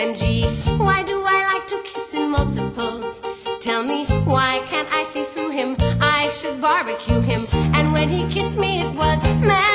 and G. Why do I like to kiss in multiples? Tell me, why can't I see through him? I should barbecue him. And when he kissed me, it was mad.